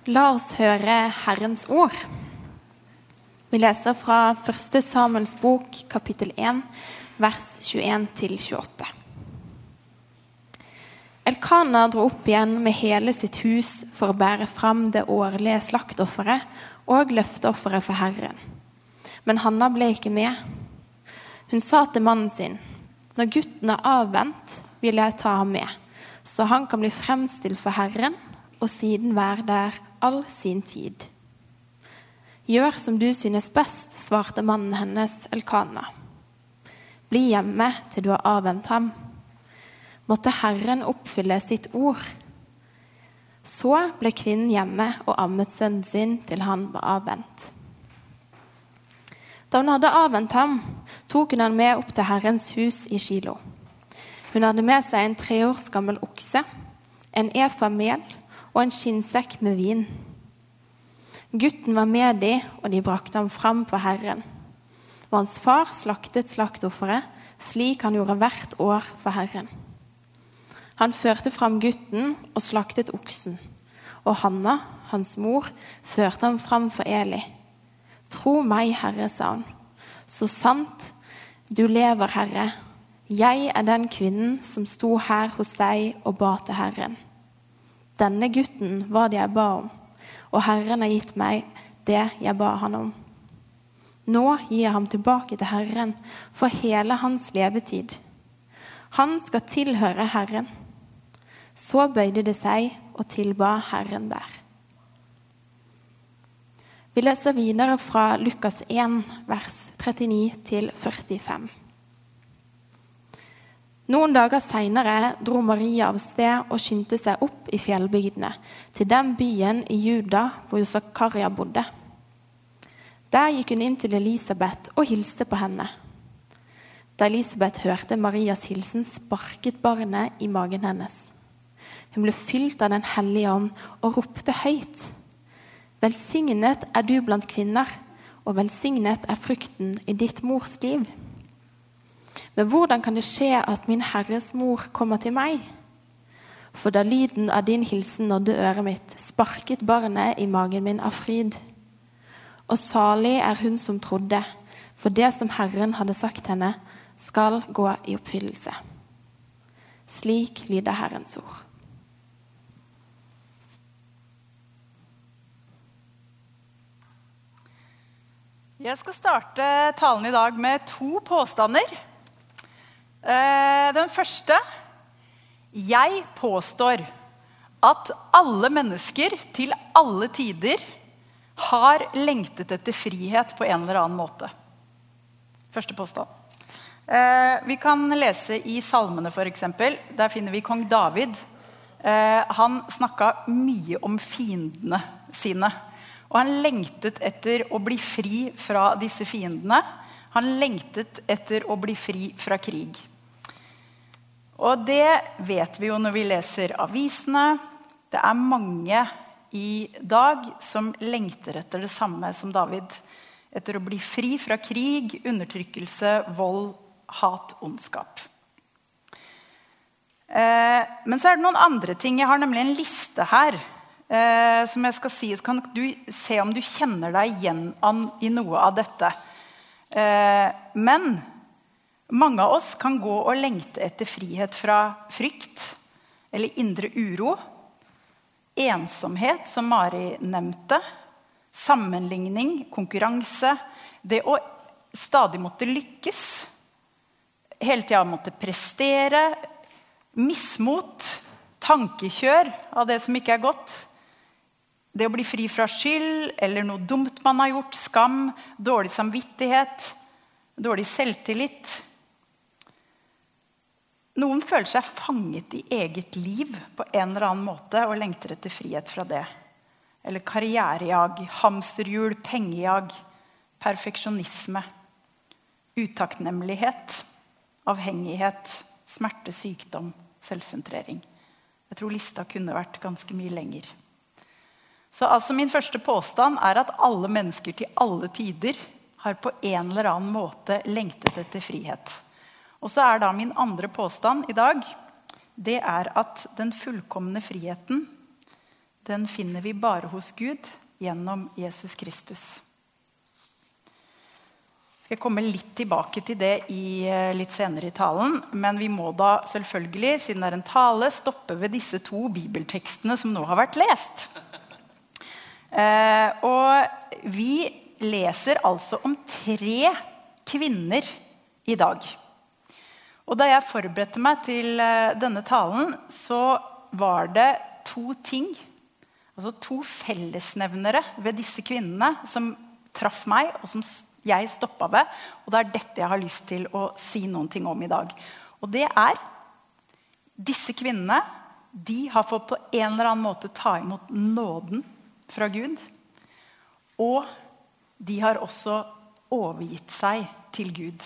La oss høre Herrens ord. Vi leser fra 1. Samuels bok, kapittel 1, vers 21-28. Elkana dro opp igjen med hele sitt hus for å bære fram det årlige slaktofferet og løfteofferet for Herren. Men Hanna ble ikke med. Hun sa til mannen sin, «Når gutten er avvent, vil jeg ta ham med, så han kan bli fremstilt for Herren, og siden være der all sin tid.» «Gjør som du synes best», svarte mannen hennes Elkana. «Bli hjemme til du har avvent ham. Måtte Herren oppfylle sitt ord.» Så ble kvinnen hjemme og ammet sønnen sin til han var avvent. Da hun hadde avvent ham, tok hun han med opp til Herrens hus i Shilo. Hun hadde med seg en 3 år gammel okse, en efa mel og en skinnsekk med vin. Gutten var med de, og de brakte ham fram for Herren. Og hans far slaktet slaktofferet, slik han gjorde hvert år for Herren. Han førte fram gutten og slaktet oksen, og Hanna, hans mor, førte ham fram for Eli. «Tro meg, Herre», sa hun, «så sant du lever, Herre. Jeg er den kvinnen som sto her hos deg og ba til Herren. Denne gutten var det jeg ba om, og Herren har gitt meg det jeg ba han om. Nå gir jeg ham tilbake til Herren for hele hans levetid. Han skal tilhøre Herren.» Så bøyde det seg og tilba Herren der. Vi leser videre fra Lukas 1, vers 39-45. Noen dager senere dro Maria av sted og skyndte seg opp i fjellbygdene, til den byen i Juda hvor Zakaria bodde. Der gikk hun inn til Elisabeth og hilste på henne. Da Elisabeth hørte Marias hilsen, sparket barnet i magen hennes. Hun ble fylt av den hellige ånd og ropte høyt. «Velsignet er du blant kvinner, og velsignet er frukten i ditt mors liv. Men hvordan kan det skje at min Herres mor kommer til meg? For da lyden av din hilsen nådde øret mitt, sparket barnet i magen min av fryd. Og salig er hun som trodde, for det som Herren hadde sagt henne, skal gå i oppfyllelse.» Slik lyder Herrens ord. Jeg skal starte talen i dag med 2 påstander. Den første: jeg påstår at alle mennesker til alle tider har lengtet etter frihet på en eller annen måte. Første påstand. Vi kan lese i salmene for eksempel. Der finner vi kong David. Han snakket mye om fiendene sine. Og han lengtet etter å bli fri fra disse fiendene. Han lengtet etter å bli fri fra krig. Og det vet vi jo når vi leser avisene. Det er mange i dag som lengter etter det samme som David. Etter å bli fri fra krig, undertrykkelse, vold, hat, ondskap. Men så er det noen andre ting. Jeg har nemlig en liste her som jeg skal si. Kan du se om du kjenner deg igjen i noe av dette. Men mange av oss kan gå og lengte etter frihet fra frykt eller indre uro, ensomhet som Mari nevnte, sammenligning, konkurranse, det å stadig måtte lykkes, hele tiden måtte prestere, mismot, tankekjør av det som ikke er godt, det å bli fri fra skyld, eller noe dumt man har gjort, skam, dårlig samvittighet, dårlig selvtillit. Noen føler seg fanget i eget liv på en eller annen måte og lengter etter frihet fra det. Eller karrierejag, hamsterhjul, pengejag, perfeksjonisme, utakknemlighet, avhengighet, smerte, sykdom, selvsentrering. Jeg tror lista kunne vært ganske mye lenger. Så altså min første påstand er at alle mennesker til alle tider har på en eller annen måte lengtet etter frihet. Og så er da min andre påstand i dag, det er at den fullkomne friheten, den finner vi bare hos Gud gjennom Jesus Kristus. Jeg skal komme litt tilbake til det litt senere i talen, men vi må da selvfølgelig, siden det en tale, stoppe ved disse 2 bibeltekstene som nå har vært lest. Og vi leser altså om 3 kvinner i dag. Og da jeg forberedte meg til denne talen, så var det 2 ting, altså 2 fellesnevnere ved disse kvinnene som traff meg, og som jeg stoppet ved, og det er dette jeg har lyst til å si noen ting om i dag. Og det disse kvinnene, de har fått på en eller annen måte ta imot nåden fra Gud, og de har også overgitt seg til Gud.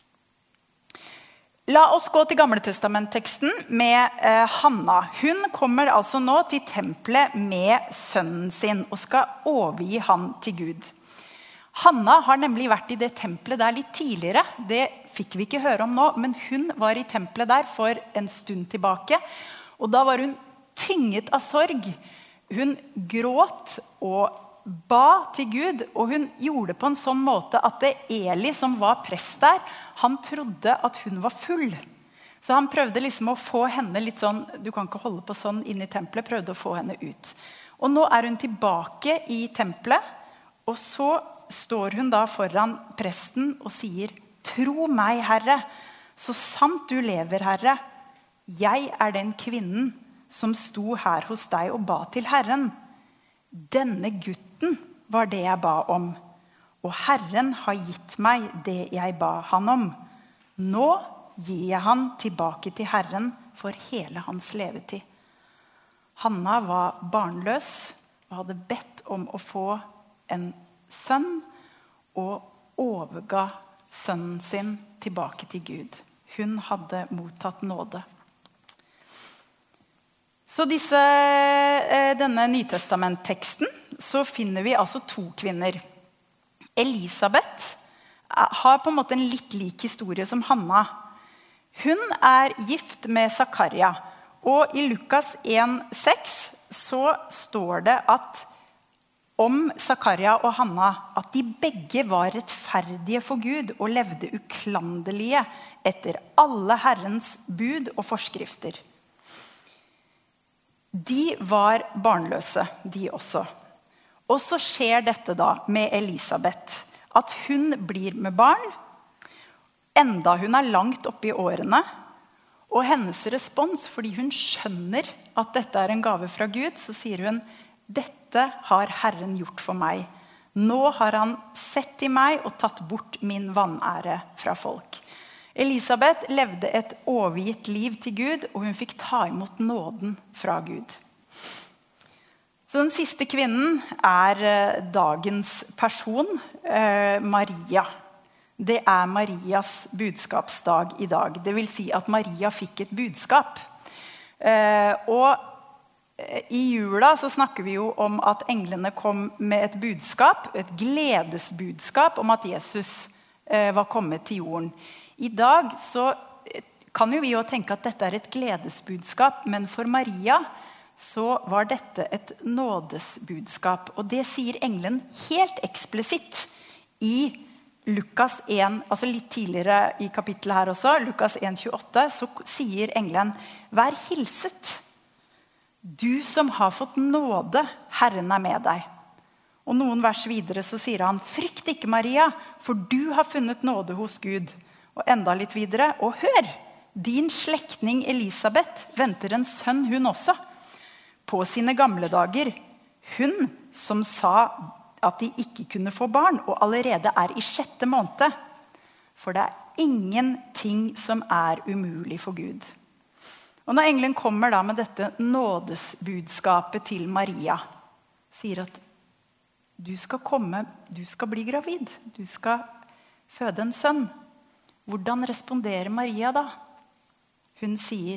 La oss gå til Gamle Testament-teksten med Hanna. Hun kommer altså nå til tempelet med sønnen sin og skal overgi han til Gud. Hanna har nemlig vært i det tempelet der litt tidligere. Det fikk vi ikke høre om nå, men hun var i tempelet der for en stund tilbake. Og da var hun tynget av sorg. Hun gråt og ba til Gud, og hun gjorde det på en sånn måte at Eli, som var prest der, han trodde at hun var full. Så han prøvde liksom å få henne litt sånn, du kan ikke holde på sånn inne i tempelet, prøvde å få henne ut. Og nå hun tilbake i tempelet, og så står hun da foran presten og sier, «Tro meg, Herre, så sant du lever, Herre. Jeg den kvinnen som sto her hos deg og ba til Herren. Denne gutten var det jeg ba om, og Herren har gitt meg det jeg ba han om. Nå gir jeg han tilbake til Herren for hele hans levetid.» Hanna var barnløs og hadde bedt om å få en sønn og overga sønnen sin tilbake til Gud. Hun hadde mottatt nåde. Så denne Nytestament-teksten så finner vi altså 2 kvinner. Elisabeth har på en måte en litt lik historie som Hanna. Hun gift med Zakaria, og i Lukas 1,6 så står det at om Zakaria og Hanna, at de begge var rettferdige for Gud og levde uklanderlige etter alle Herrens bud og forskrifter. De var barnløse, de også. Og så skjer dette da med Elisabeth, at hun blir med barn, enda hun langt oppe i årene, og hennes respons, fordi hun skjønner at dette en gave fra Gud, så sier hun, «Dette har Herren gjort for meg. Nå har han sett i meg og tatt bort min vanære fra folk.» Elisabeth levde et overgitt liv til Gud, og hun fikk ta imot nåden fra Gud. Så den siste kvinnen dagens person, Maria. Det Marias budskapsdag i dag. Det vil si at Maria fikk et budskap. Og i jula så snakker vi jo om at englene kom med et budskap, et gledesbudskap om at Jesus var kommet til jorden. I dag så kan jo vi jo tenke at dette et gledesbudskap, men for Maria så var dette et nådesbudskap. Og det sier englen helt eksplisitt i Lukas 1, altså litt tidligere i kapittelet her også, Lukas 1,28, så sier englen, «Vær hilset, du som har fått nåde, Herren med deg.» Og noen vers videre så sier han, «Frykt ikke, Maria, for du har funnet nåde hos Gud.» Og enda litt videre, «Og hør, din slektning Elisabeth venter en sønn hun også, på sine gamle dager. Hun som sa at de ikke kunne få barn, og allerede i 6. måned. For det ingenting som umulig for Gud.» Og når engelen kommer da med dette nådesbudskapet til Maria, sier at du skal komme, du skal bli gravid, du skal føde en sønn. Hvordan responderer Maria da? Hun sier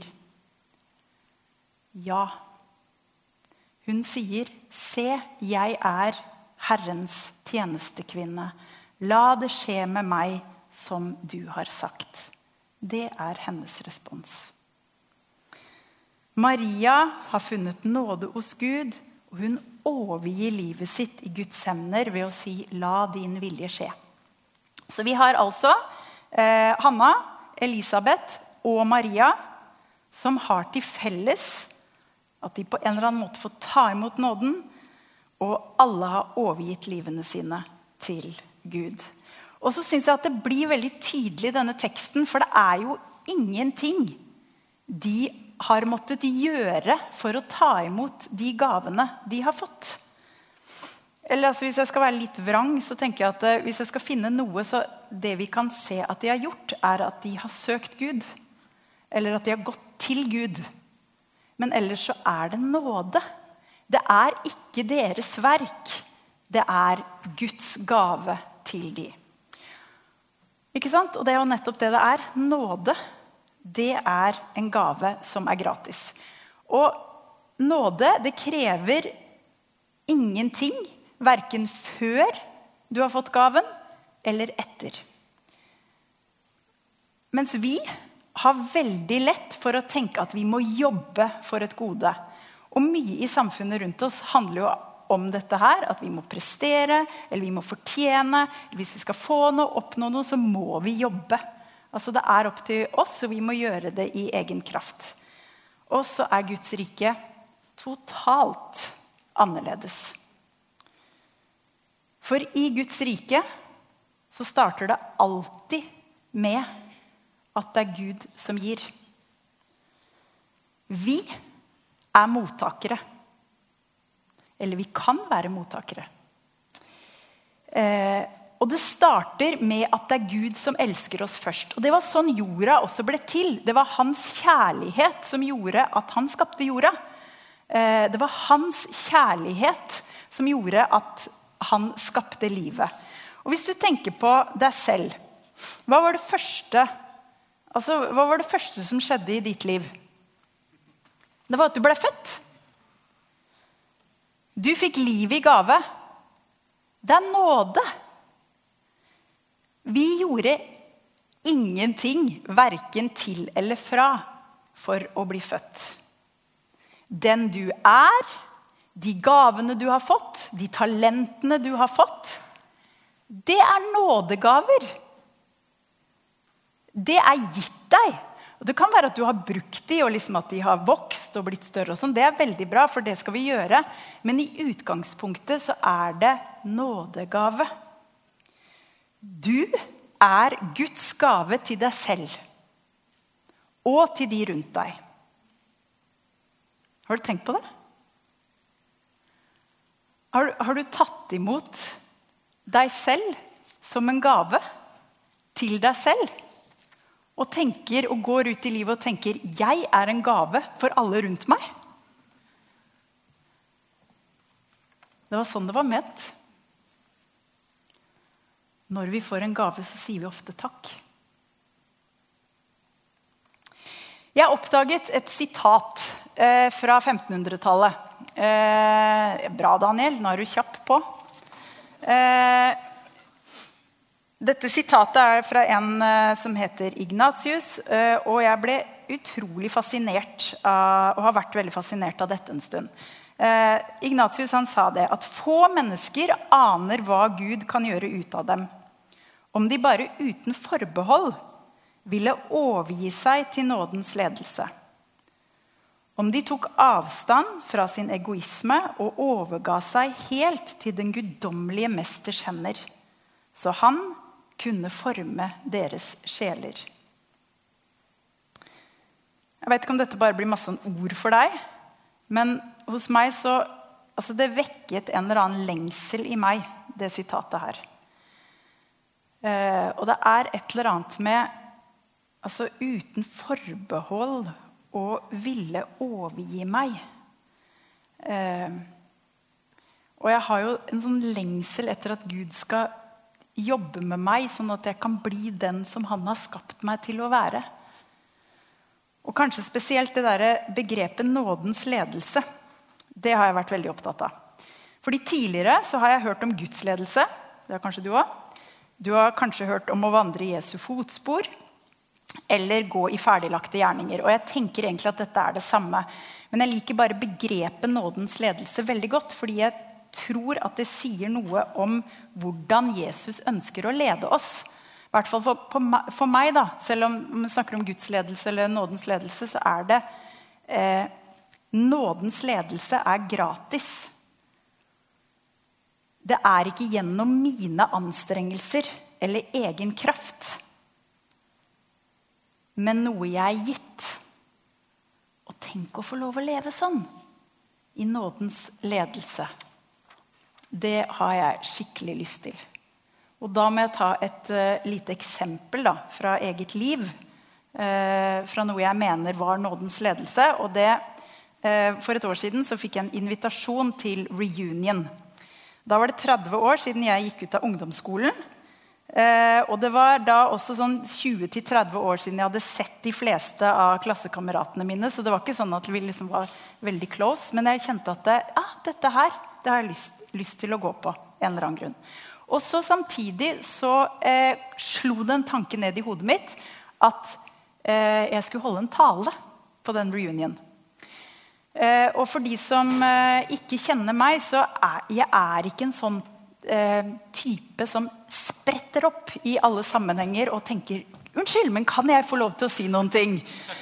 ja. Hun sier, se, jeg Herrens tjenestekvinne. La det skje med meg som du har sagt. Det hennes respons. Maria har funnet nåde hos Gud, Og hun overgir livet sitt i Guds hender ved å si, la din vilje skje. Så vi har altså Hanna, Elisabeth og Maria, som har til felles at de på en eller annen måte får ta imot nåden, og alle har overgitt livene sine til Gud. Og så synes jeg at det blir veldig tydelig i denne teksten, for det er jo ingenting de har måttet gjøre for å ta imot de gavene de har fått. Eller altså, hvis jeg skal være litt vrang, så tenker jeg at hvis jeg skal finne noe, så det vi kan se at de har gjort, er at de har søkt Gud. Eller at de har gått til Gud. Men ellers så er det nåde. Det er ikke deres verk. Det er Guds gave til de. Ikke sant? Og det er jo nettopp det det er. Nåde, det er en gave som er gratis. Og nåde, det krever ingenting, hverken før du har fått gaven, eller etter. Mens vi har veldig lett for å tenke at vi må jobbe for et gode. Og mye i samfunnet rundt oss handler jo om dette her, at vi må prestere, eller vi må fortjene, eller hvis vi skal få noe, oppnå noe, så må vi jobbe. Altså det er opp til oss, og vi må gjøre det i egen kraft. Og så er Guds rike totalt annerledes. For i Guds rike så starter det alltid med at det er Gud som gir. Vi er mottakere. Eller vi kan være mottakere. Og det starter med at det er Gud som elsker oss først. Og det var sånn jorda også ble til. Det var hans kjærlighet som gjorde at han skapte jorda. Det var hans kjærlighet som gjorde at han skapte livet. Og hvis du tenker på deg selv, hva var det første som skjedde i ditt liv? Det var at du ble født. Du fikk liv i gave. Det er nåde. Vi gjorde ingenting, hverken til eller fra, for å bli født. Den du er, de gavene du har fått, de talentene du har fått, det er nådegaver. Det er gitt deg. Og det kan være at du har brukt de, og liksom at de har vokst og blitt større og sånn. Det er veldig bra, for det skal vi gjøre. Men i utgangspunktet så er det nådegave. Du er Guds gave til deg selv. Og til de rundt deg. Har du tenkt på det? Har du tatt imot deg selv som en gave til deg selv? Og tenker og går ut i livet og tenker, jeg er en gave for alle rundt meg. Det var sånn det var ment. Når vi får en gave, så sier vi ofte takk. Jeg oppdaget et sitat fra 1500-tallet. Bra, Daniel, nå er du kjapp på. Dette sitatet er fra en som heter Ignatius, og jeg ble utrolig fascinert og har vært veldig fascinert av dette en stund. Ignatius han sa det, at få mennesker aner hva Gud kan gjøre ut av dem. Om de bare uten forbehold ville overgi seg til nådens ledelse. Om de tok avstand fra sin egoisme og overga seg helt til den guddommelige mesters hender, så han kunne forme deres sjeler. Jeg vet ikke om dette bare blir masse ord for deg, men hos meg så, det vekket en eller annen lengsel i meg, det sitatet her. Og det er et eller annet med, uten forbehold og ville overgi meg. Og jeg har jo en sånn lengsel etter at Gud skal jobbe med meg, sånn at jeg kan bli den som han har skapt meg til å være. Og kanskje spesielt det der begrepet nådens ledelse. Det har jeg vært veldig opptatt av. Fordi tidligere så har jeg hørt om Guds ledelse. Det har kanskje du også. Du har kanskje hørt om å vandre i Jesu fotspor. eller gå i ferdiglagte gjerninger. Og jeg tenker egentlig at dette det samme. Men jeg liker bare begrepet nådens ledelse veldig godt, fordi jeg tror at det sier noe om hvordan Jesus ønsker å lede oss. I hvert fall for meg da, selv om vi snakker om Guds ledelse eller nådens ledelse, så det nådens ledelse gratis. Det ikke gjennom mine anstrengelser eller egen kraft, men noe jeg gitt. Og tenk å få lov å leve sånn i nådens ledelse. Det har jeg skikkelig lyst til. Og da må jeg ta et lite eksempel da, fra eget liv, fra noe jeg mener var nådens ledelse. Og for et år siden så fikk jeg en invitasjon til reunion. Da var det 30 år siden jeg gikk ut av ungdomsskolen. Og det var da også sånn 20-30 år siden jeg hadde sett de fleste av klassekameratene mine. Så det var ikke sånn at vi liksom var veldig close. Men jeg kjente at dette her, det har jeg lyst til å gå på en eller annen grunn. Og så samtidig så slo det en tanke ned i hodet mitt at jeg skulle holde en tale på den reunion. Og for de som ikke kjenner meg, så jeg ikke en sånn type som spretter opp i alle sammenhenger og tenker, unnskyld, men kan jeg få lov til å si noen ting?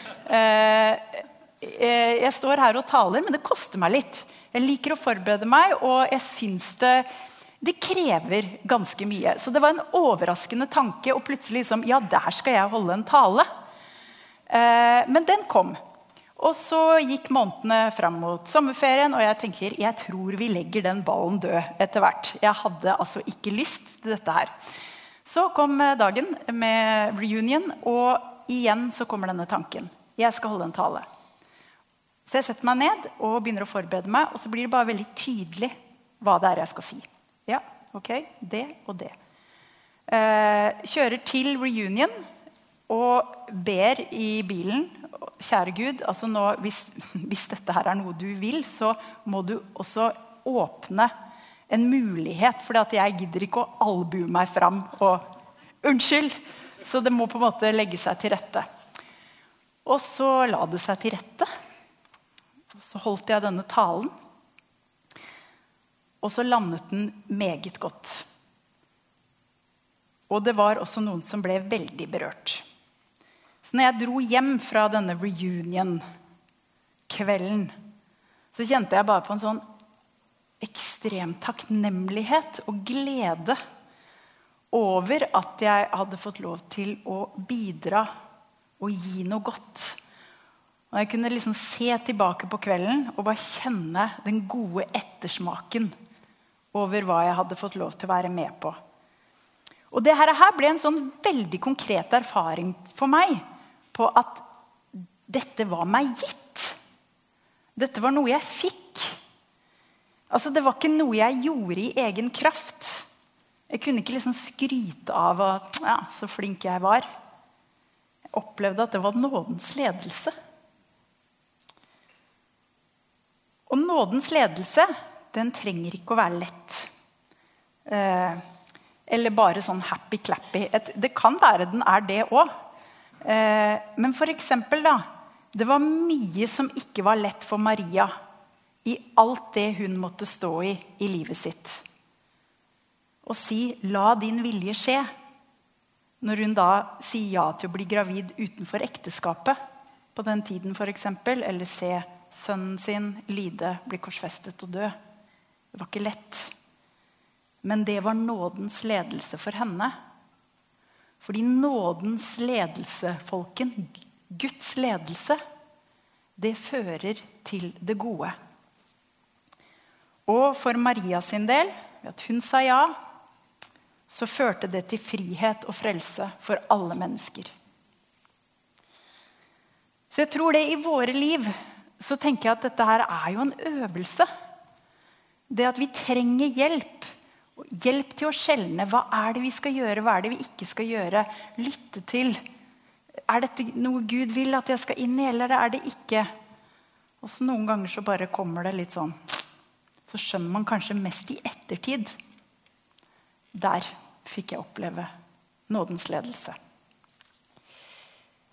Jeg står her og taler, men det koster meg litt. Jeg liker å forberede meg, og jeg synes det krever ganske mye. Så det var en overraskende tanke, og plutselig liksom, ja, der skal jeg holde en tale. Men den kom. Og så gikk månedene frem mot sommerferien, og jeg tenker, jeg tror vi legger den ballen død etter hvert. Jeg hadde altså ikke lyst til dette her. Så kom dagen med reunion, og igjen så kommer denne tanken. Jeg skal holde en tale. Så jeg setter meg ned og begynner å forberede meg, og så blir det bare veldig tydelig hva det jeg skal si. Ja, ok, det og det. Kjører til reunion og ber i bilen, kjære Gud, altså nå, hvis dette her noe du vil, så må du også åpne en mulighet, for jeg gidder ikke å albue meg fram og unnskyld, så det må på en måte legge seg til rette. Og så la det seg til rette. Så holdt jeg denne talen, og så landet den meget godt. Og det var også noen som ble veldig berørt. Så når jeg dro hjem fra denne reunion-kvelden, så kjente jeg bare på en sånn ekstrem takknemlighet og glede over at jeg hadde fått lov til å bidra og gi noe godt. Og jeg kunne liksom se tilbake på kvelden og bare kjenne den gode ettersmaken over hva jeg hadde fått lov til å være med på. Og det her ble en sånn veldig konkret erfaring for meg på at dette var meg gitt. Dette var noe jeg fikk. Altså det var ikke noe jeg gjorde i egen kraft. Jeg kunne ikke liksom skryte av at ja, så flink jeg var. Jeg opplevde at det var nådens ledelse. Og nådens ledelse, den trenger ikke å være lett. Eller bare sånn happy-clappy. Det kan være den det også. Men for eksempel da, det var mye som ikke var lett for Maria i alt det hun måtte stå i livet sitt. Og si, la din vilje skje. Når hun da sier ja til å bli gravid utenfor ekteskapet, på den tiden for eksempel, eller se sønnen sin lide, bli korsfestet og dø. Det var ikke lett. Men det var nådens ledelse for henne. Fordi nådens ledelse, folken, Guds ledelse, det fører til det gode. Og for Maria sin del, ved at hun sa ja, så førte det til frihet og frelse for alle mennesker. Så jeg tror det i våre liv, så tenker jeg at dette her jo en øvelse. Det at vi trenger hjelp. Hjelp til å skjelne. Hva det vi skal gjøre? Hva det vi ikke skal gjøre? Lytte til. Dette noe Gud vil at jeg skal inn i, eller det ikke? Og så noen ganger så bare kommer det litt sånn. Så skjønner man kanskje mest i ettertid. Der fikk jeg oppleve nådens ledelse.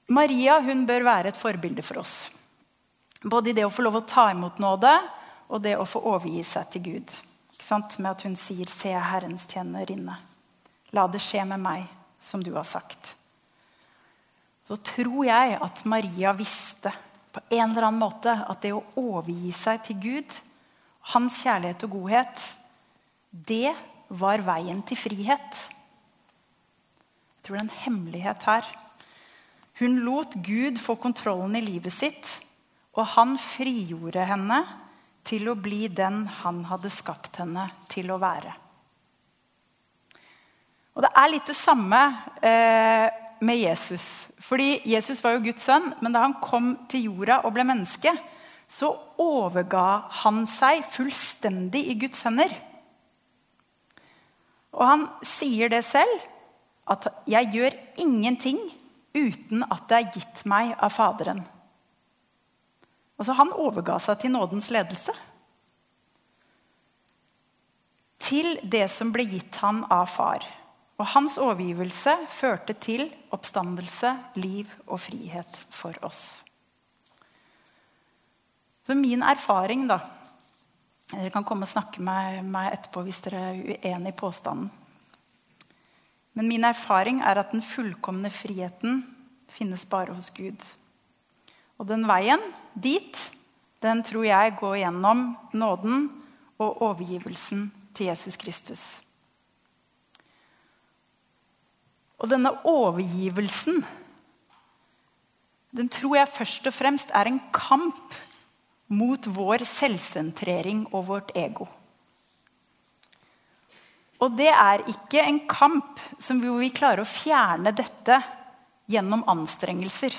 Maria, hun bør være et forbilde for oss. Både i det å få lov å ta imot nåde, og det å få overgi seg til Gud. Ikke sant? Med at hun sier, se Herrens tjenerinne. La det skje med meg, som du har sagt. Så tror jeg at Maria visste på en eller annen måte at det å overgi seg til Gud, hans kjærlighet og godhet, det var veien til frihet. Jeg tror det er en hemmelighet her. Hun lot Gud få kontrollen i livet sitt, og han frigjorde henne til å bli den han hadde skapt henne til å være. Og det er litt det samme med Jesus. Fordi Jesus var jo Guds sønn, men da han kom til jorda og ble menneske, så overga han seg fullstendig i Guds hender. Og han sier det selv, at jeg gjør ingenting uten at det er gitt meg av Faderen. Altså han overga seg til nådens ledelse. Til det som ble gitt han av far. Og hans overgivelse førte til oppstandelse, liv og frihet for oss. Så min erfaring da, dere kan komme og snakke med meg etterpå hvis dere er uenige i påstanden. Men min erfaring er at den fullkomne friheten finnes bare hos Gud. Og den veien dit, den tror jeg går gjennom nåden og overgivelsen til Jesus Kristus. Og denne overgivelsen, den tror jeg først og fremst er en kamp mot vår selvsentrering og vårt ego. Og det er ikke en kamp som vi klarer å fjerne dette gjennom anstrengelser.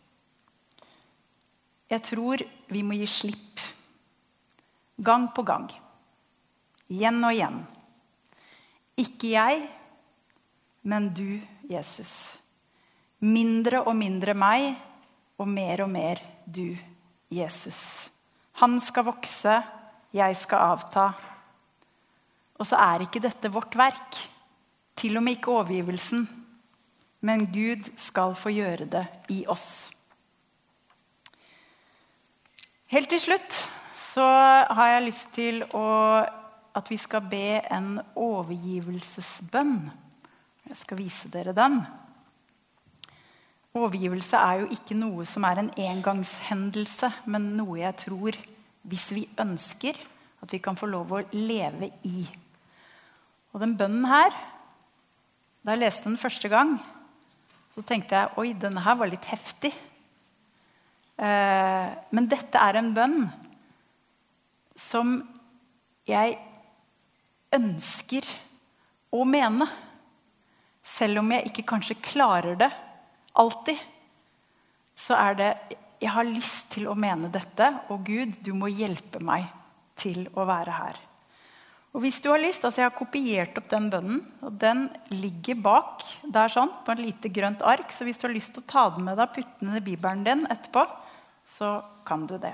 Jeg tror vi må gi slipp. Gang på gang. Igjen og igjen. Ikke jeg, men du, Jesus. Mindre og mindre meg, og mer du, Jesus. Han skal vokse, jeg skal avta. Og så er ikke dette vårt verk. Til og med ikke overgivelsen. Men Gud skal få gjøre det i oss. Helt til slutt så har jeg lyst til at vi skal be en overgivelsesbønn. Jeg skal vise dere den. Overgivelse er jo ikke noe som er en engangshendelse, men noe jeg tror, hvis vi ønsker, at vi kan få lov å leve i. Og den bønnen her, da jeg leste den første gang, så tenkte jeg, oi, denne her var litt heftig. Men dette er en bønn som jeg ønsker å mene. Selv om jeg ikke kanskje klarer det alltid, så er det, jeg har lyst til å mene dette, og Gud, du må hjelpe meg til å være her. Og hvis du har lyst, jeg har kopiert opp den bønnen, og den ligger bak, der sånn, på en lite grønt ark, så hvis du har lyst til å ta den med deg, putte den i Bibelen din etterpå, så kan du det.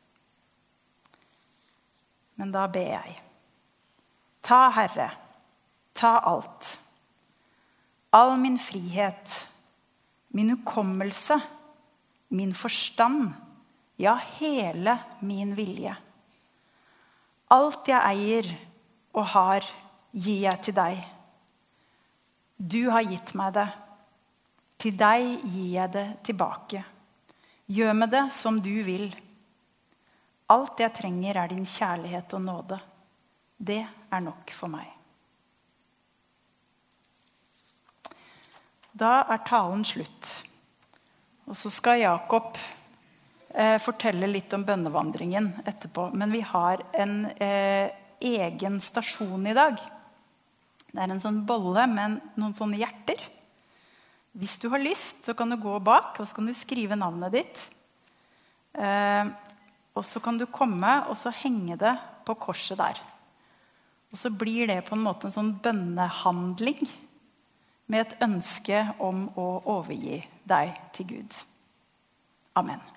Men da ber jeg. Ta, Herre, ta alt. All min frihet, min hukommelse, min forstand, ja, hele min vilje. Alt jeg eier og har, gir jeg til deg. Du har gitt meg det. Til deg gir jeg det tilbake. Gjør med det som du vil. Alt jeg trenger er din kjærlighet og nåde. Det er nok for meg. Da er talen slutt. Og så skal Jakob fortelle litt om bønnevandringen etterpå. Men vi har en egen stasjon i dag. Det er en sånn bolle med noen sånne hjerter. Hvis du har lyst, så kan du gå bak, og så kan du skrive navnet ditt. Og så kan du komme, og så henge det på korset der. Og så blir det på en måte en sånn bønnehandling med et ønske om å overgi deg til Gud. Amen.